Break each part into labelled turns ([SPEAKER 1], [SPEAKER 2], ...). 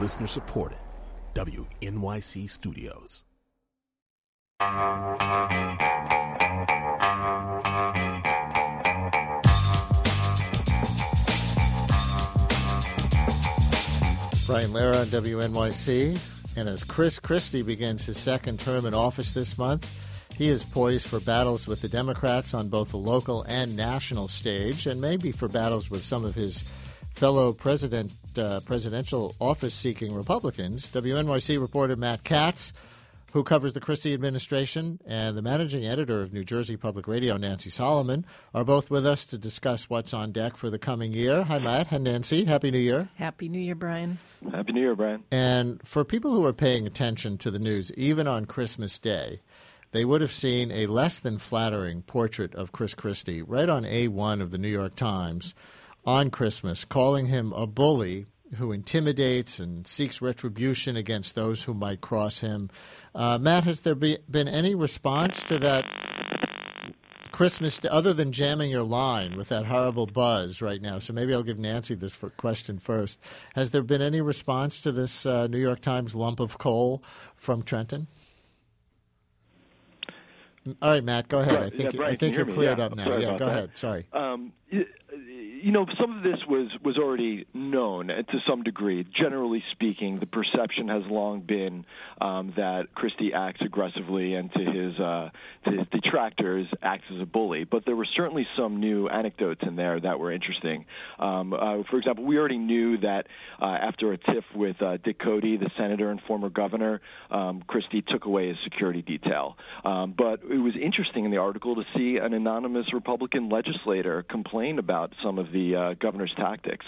[SPEAKER 1] Listener supported. WNYC Studios.
[SPEAKER 2] Brian Lehrer on WNYC. And as Chris Christie begins his second term in office this month, he is poised for battles with the Democrats on both the local and national stage, and maybe for battles with some of his fellow presidential office-seeking Republicans. WNYC reporter Matt Katz, who covers the Christie administration, and the managing editor of New Jersey Public Radio, Nancy Solomon, are both with us to discuss what's on deck for the coming year. Hi, Matt. Hi, Nancy. Happy New Year.
[SPEAKER 3] Happy New Year, Brian.
[SPEAKER 4] Happy New Year, Brian.
[SPEAKER 2] And for people who are paying attention to the news, even on Christmas Day, they would have seen a less than flattering portrait of Chris Christie right on A1 of the New York Times on Christmas, calling him a bully who intimidates and seeks retribution against those who might cross him. Matt, has there been any response to that Christmas, other than jamming your line with that horrible buzz right now? So maybe I'll give Nancy this question first. Has there been any response to this New York Times lump of coal from Trenton? All right, Matt, go ahead. I think you're cleared up now. Yeah, go ahead. Sorry.
[SPEAKER 4] Some of this was already known to some degree. Generally speaking, the perception has long been that Christie acts aggressively and to his detractors acts as a bully. But there were certainly some new anecdotes in there that were interesting. For example, we already knew that after a tiff with Dick Cody, the senator and former governor, Christie took away his security detail. But it was interesting in the article to see an anonymous Republican legislator complain about some of the governor's tactics.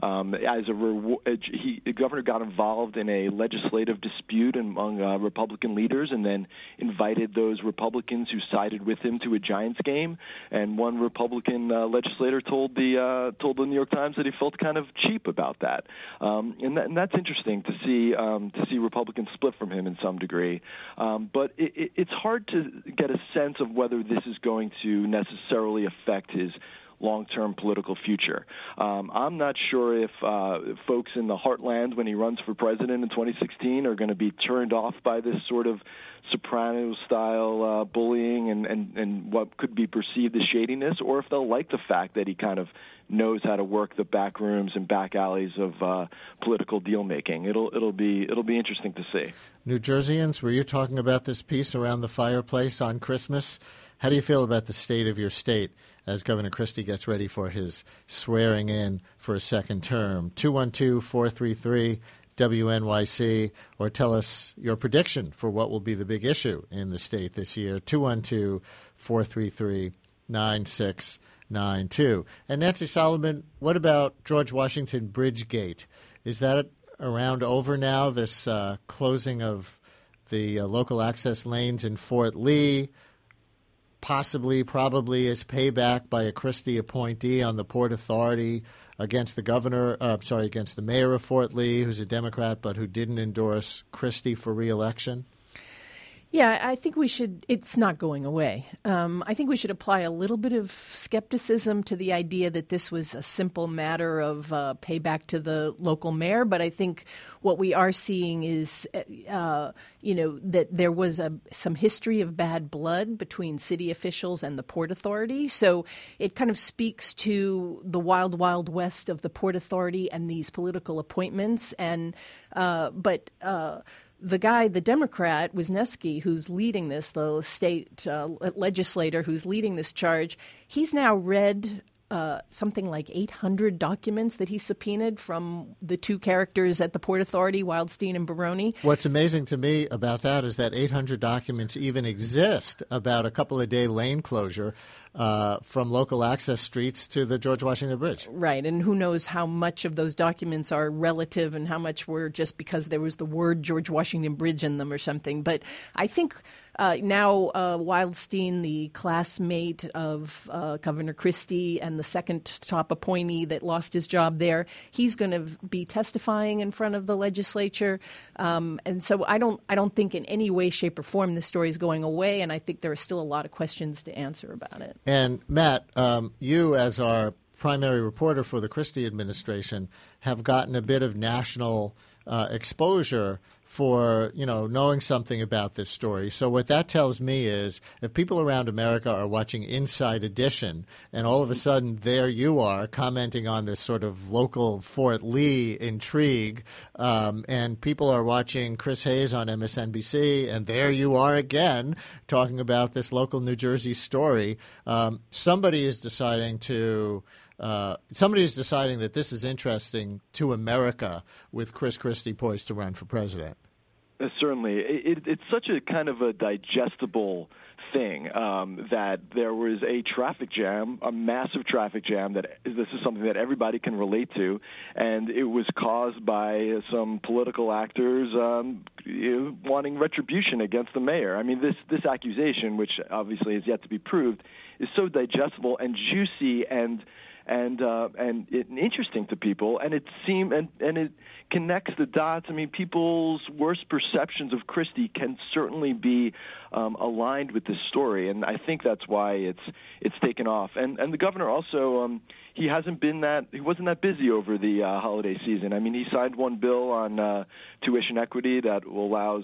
[SPEAKER 4] The governor got involved in a legislative dispute among Republican leaders, and then invited those Republicans who sided with him to a Giants game. And one Republican legislator told the New York Times that he felt kind of cheap about that. And that's interesting to see Republicans split from him in some degree. But it's hard to get a sense of whether this is going to necessarily affect his long-term political future. I'm not sure if folks in the heartland, when he runs for president in 2016, are going to be turned off by this sort of Soprano-style bullying and what could be perceived as shadiness, or if they'll like the fact that he kind of knows how to work the back rooms and back alleys of political deal-making. It'll be interesting to see.
[SPEAKER 2] New Jerseyans, were you talking about this piece around the fireplace on Christmas? How do you feel about the state of your state as Governor Christie gets ready for his swearing in for a second term? 212-433-WNYC, or tell us your prediction for what will be the big issue in the state this year. 212-433-9692. And Nancy Solomon, what about George Washington Bridgegate? Is that around over now, this closing of the local access lanes in Fort Lee? Probably as payback by a Christie appointee on the Port Authority against the mayor of Fort Lee, who's a Democrat but who didn't endorse Christie for re-election?
[SPEAKER 3] Yeah, I think we should. It's not going away. I think we should apply a little bit of skepticism to the idea that this was a simple matter of payback to the local mayor. But I think what we are seeing is, that there was some history of bad blood between city officials and the Port Authority. So it kind of speaks to the wild, wild west of the Port Authority and these political appointments. The guy, the Democrat, Wisniewski, who's leading this, the state legislator who's leading this charge, he's now read something like 800 documents that he subpoenaed from the two characters at the Port Authority, Wildstein and Baroni.
[SPEAKER 2] What's amazing to me about that is that 800 documents even exist about a couple-a-day lane closure from local access streets to the George Washington Bridge.
[SPEAKER 3] Right, and who knows how much of those documents are relative and how much were just because there was the word George Washington Bridge in them or something. But I think now Wildstein, the classmate of Governor Christie and the second top appointee that lost his job there, he's going to be testifying in front of the legislature. And so I don't think in any way, shape, or form this story is going away, and I think there are still a lot of questions to answer about it.
[SPEAKER 2] And Matt, you as our primary reporter for the Christie administration, have gotten a bit of national exposure for, knowing something about this story. So what that tells me is if people around America are watching Inside Edition and all of a sudden there you are commenting on this sort of local Fort Lee intrigue, and people are watching Chris Hayes on MSNBC and there you are again talking about this local New Jersey story, somebody is deciding that this is interesting to America with Chris Christie poised to run for president.
[SPEAKER 4] Certainly. It's such a kind of a digestible thing that there was a traffic jam, a massive traffic jam, that this is something that everybody can relate to, and it was caused by some political actors wanting retribution against the mayor. I mean, this accusation, which obviously is yet to be proved, is so digestible and juicy and interesting to people, and it connects the dots. I mean, people's worst perceptions of Christie can certainly be aligned with this story, and I think that's why it's taken off. And the governor also he wasn't that busy over the holiday season. I mean, he signed one bill on tuition equity that allows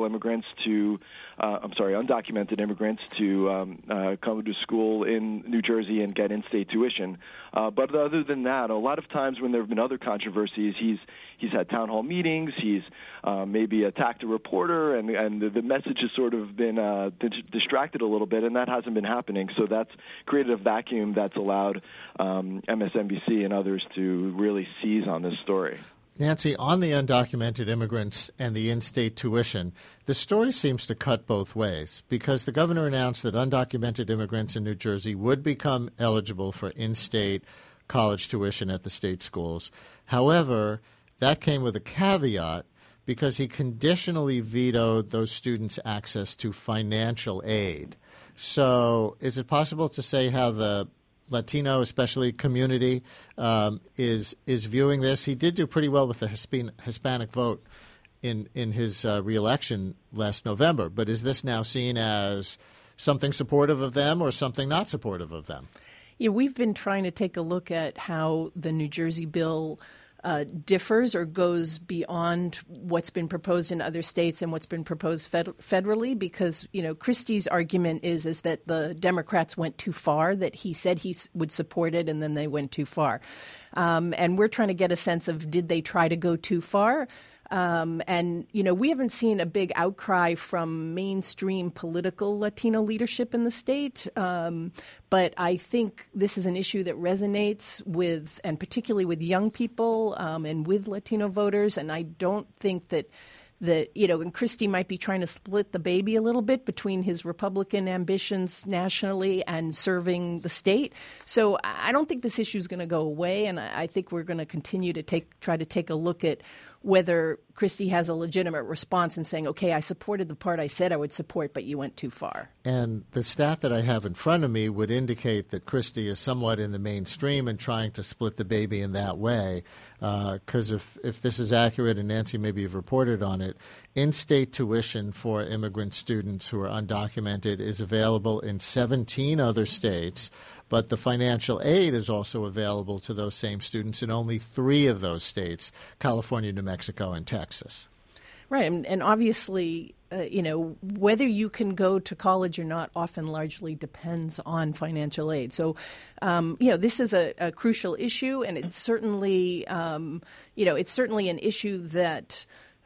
[SPEAKER 4] undocumented immigrants to come to school in New Jersey and get in-state tuition. But other than that, a lot of times when there have been other controversies, he's had town hall meetings, he's maybe attacked a reporter, and the message has sort of been distracted a little bit, and that hasn't been happening. So that's created a vacuum that's allowed MSNBC and others to really seize on this story.
[SPEAKER 2] Nancy, on the undocumented immigrants and the in-state tuition, the story seems to cut both ways because the governor announced that undocumented immigrants in New Jersey would become eligible for in-state college tuition at the state schools. However, that came with a caveat because he conditionally vetoed those students' access to financial aid. So is it possible to say how the Latino, especially community, is viewing this? He did do pretty well with the Hispanic vote in his reelection last November, but is this now seen as something supportive of them or something not supportive of them?
[SPEAKER 3] Yeah, we've been trying to take a look at how the New Jersey bill differs or goes beyond what's been proposed in other states and what's been proposed federally, because Christie's argument is that the Democrats went too far, that he said he would support it and then they went too far. And we're trying to get a sense of, did they try to go too far? We haven't seen a big outcry from mainstream political Latino leadership in the state. But I think this is an issue that resonates with, and particularly with young people and with Latino voters. And I don't think that and Christie might be trying to split the baby a little bit between his Republican ambitions nationally and serving the state. So I don't think this issue is going to go away, and I think we're going to continue to try to take a look at whether Christie has a legitimate response in saying, okay, I supported the part I said I would support, but you went too far.
[SPEAKER 2] And the stat that I have in front of me would indicate that Christie is somewhat in the mainstream and trying to split the baby in that way. Because if this is accurate, and Nancy, maybe you've reported on it, in-state tuition for immigrant students who are undocumented is available in 17 other states, but the financial aid is also available to those same students in only 3 of those states, California, New Mexico, and Texas.
[SPEAKER 3] Right. And obviously, whether you can go to college or not often largely depends on financial aid. So, this is a crucial issue, and it's certainly, it's certainly an issue that,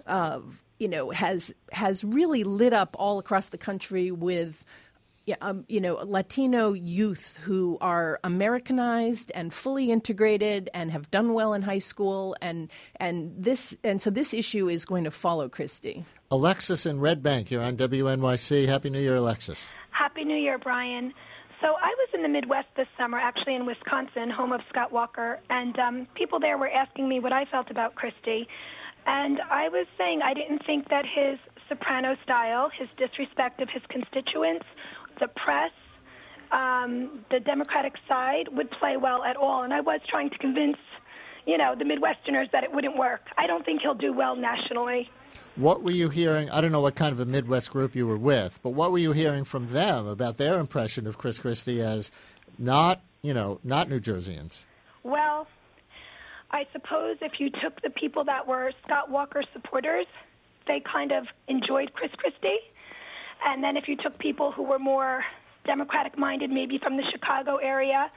[SPEAKER 3] has really lit up all across the country with Latino youth who are Americanized and fully integrated and have done well in high school, and so this issue is going to follow Christie.
[SPEAKER 2] Alexis in Red Bank, you're on WNYC. Happy New Year, Alexis.
[SPEAKER 5] Happy New Year, Brian. So I was in the Midwest this summer, actually in Wisconsin, home of Scott Walker, and people there were asking me what I felt about Christie, and I was saying I didn't think that his soprano style, his disrespect of his constituents, the press, the Democratic side would play well at all. And I was trying to convince, the Midwesterners that it wouldn't work. I don't think he'll do well nationally.
[SPEAKER 2] What were you hearing? I don't know what kind of a Midwest group you were with, but what were you hearing from them about their impression of Chris Christie as not New Jerseyans?
[SPEAKER 5] Well, I suppose if you took the people that were Scott Walker supporters, they kind of enjoyed Chris Christie. And then if you took people who were more Democratic-minded, maybe from the Chicago area,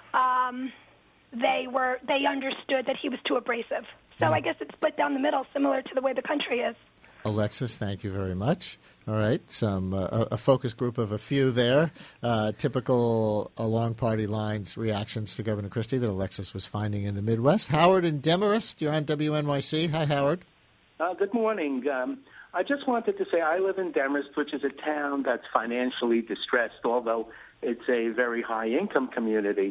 [SPEAKER 5] they understood that he was too abrasive. So I guess it's split down the middle, similar to the way the country is.
[SPEAKER 2] Alexis, thank you very much. All right, a focus group of a few there. Typical along party lines reactions to Governor Christie that Alexis was finding in the Midwest. Howard in Demarest, you're on WNYC. Hi, Howard.
[SPEAKER 6] Good morning. I just wanted to say I live in Demarest, which is a town that's financially distressed, although it's a very high-income community.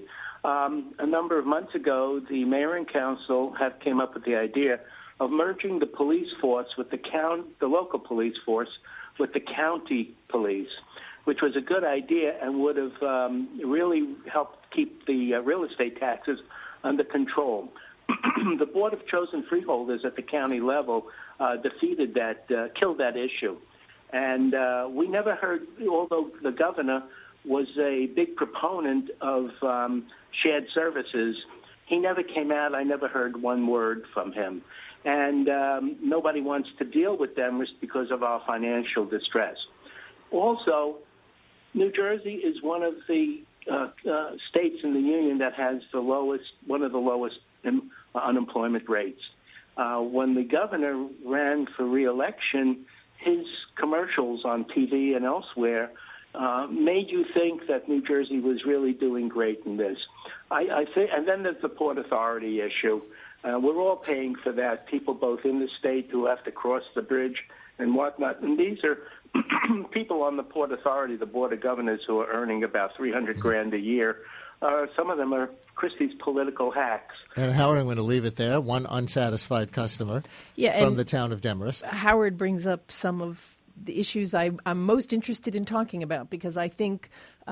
[SPEAKER 6] A number of months ago, the mayor and council came up with the idea of merging the police force with the local police force with the county police, which was a good idea and would have really helped keep the real estate taxes under control. The Board of Chosen Freeholders at the county level defeated that, killed that issue. And we never heard, although the governor was a big proponent of shared services, he never came out. I never heard one word from him. And nobody wants to deal with them because of our financial distress. Also, New Jersey is one of the states in the union that has one of the lowest unemployment rates. When the governor ran for re-election, his commercials on TV and elsewhere made you think that New Jersey was really doing great in this. I think, and then there's the Port Authority issue. We're all paying for that, people both in the state who have to cross the bridge and whatnot. And these are people on the Port Authority, the Board of Governors, who are earning about $300,000 a year. Some of them are Christie's political hacks.
[SPEAKER 2] And Howard, I'm going to leave it there. One unsatisfied customer from the town of Demarest.
[SPEAKER 3] Howard brings up some of the issues I'm most interested in talking about, because I think,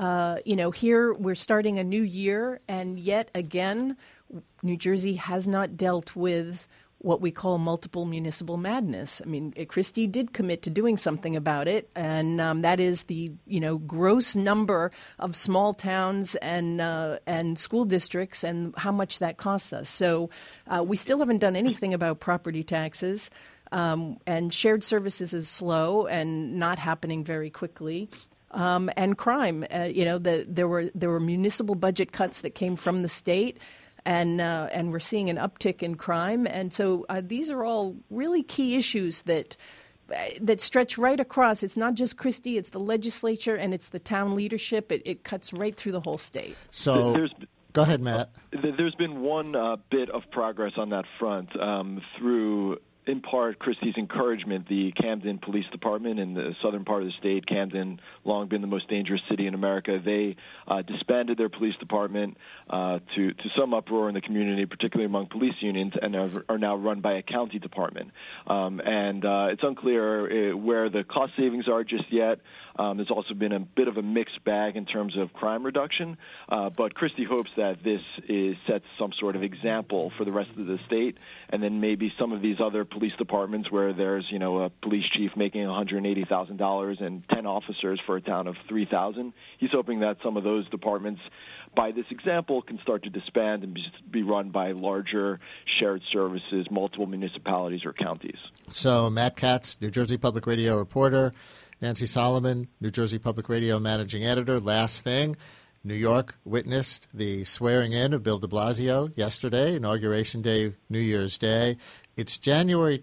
[SPEAKER 3] here we're starting a new year, and yet again, New Jersey has not dealt with what we call multiple municipal madness. I mean, Christie did commit to doing something about it, and that is the gross number of small towns and school districts and how much that costs us. So we still haven't done anything about property taxes, and shared services is slow and not happening very quickly. And crime, there were municipal budget cuts that came from the state. And we're seeing an uptick in crime. And so these are all really key issues that stretch right across. It's not just Christie, it's the legislature, and it's the town leadership. It cuts right through the whole state.
[SPEAKER 2] So go ahead, Matt.
[SPEAKER 4] There's been one bit of progress on that front through, in part, Christie's encouragement. The Camden Police Department in the southern part of the state, Camden, long been the most dangerous city in America, they disbanded their police department to some uproar in the community, particularly among police unions, and are now run by a county department. And it's unclear where the cost savings are just yet. There's also been a bit of a mixed bag in terms of crime reduction, but Christie hopes that this sets some sort of example for the rest of the state, and then maybe some of these other police departments where there's a police chief making $180,000 and 10 officers for a town of 3,000. He's hoping that some of those departments, by this example, can start to disband and be run by larger shared services, multiple municipalities or counties.
[SPEAKER 2] So Matt Katz, New Jersey Public Radio reporter, Nancy Solomon, New Jersey Public Radio managing editor. Last thing, New York witnessed the swearing in of Bill de Blasio yesterday, Inauguration Day, New Year's Day. It's January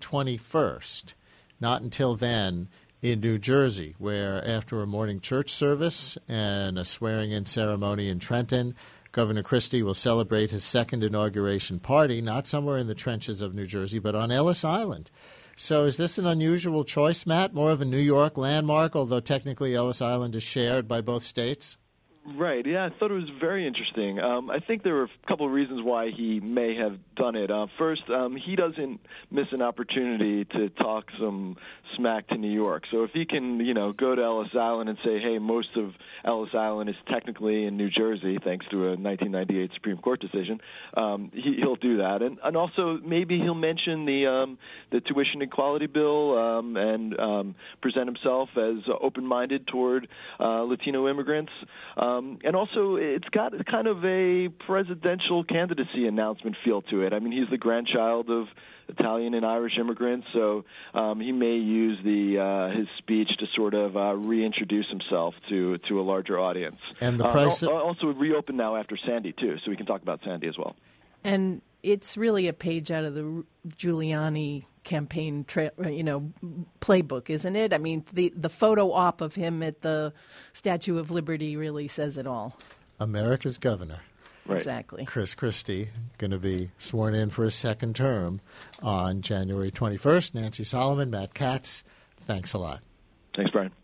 [SPEAKER 2] 21st, not until then, in New Jersey, where after a morning church service and a swearing-in ceremony in Trenton, Governor Christie will celebrate his second inauguration party, not somewhere in the trenches of New Jersey, but on Ellis Island. So is this an unusual choice, Matt? More of a New York landmark, although technically Ellis Island is shared by both states?
[SPEAKER 4] Right, yeah, I thought it was very interesting. I think there were a couple of reasons why he may have done it. First, he doesn't miss an opportunity to talk some smack to New York. So if he can, go to Ellis Island and say, hey, most of Ellis Island is technically in New Jersey, thanks to a 1998 Supreme Court decision, he'll do that. And also maybe he'll mention the tuition equality bill and present himself as open-minded toward Latino immigrants. And also, it's got kind of a presidential candidacy announcement feel to it. I mean, he's the grandchild of Italian and Irish immigrants, so he may use his speech to sort of reintroduce himself to a larger audience.
[SPEAKER 2] And the price
[SPEAKER 4] also reopened now after Sandy, too, so we can talk about Sandy as well.
[SPEAKER 3] And it's really a page out of the Giuliani campaign playbook, isn't it? I mean, the photo op of him at the Statue of Liberty really says it all.
[SPEAKER 2] America's governor.
[SPEAKER 4] Right.
[SPEAKER 3] Exactly.
[SPEAKER 2] Chris Christie, going to be sworn in for his second term on January 21st. Nancy Solomon, Matt Katz, thanks a lot.
[SPEAKER 4] Thanks, Brian.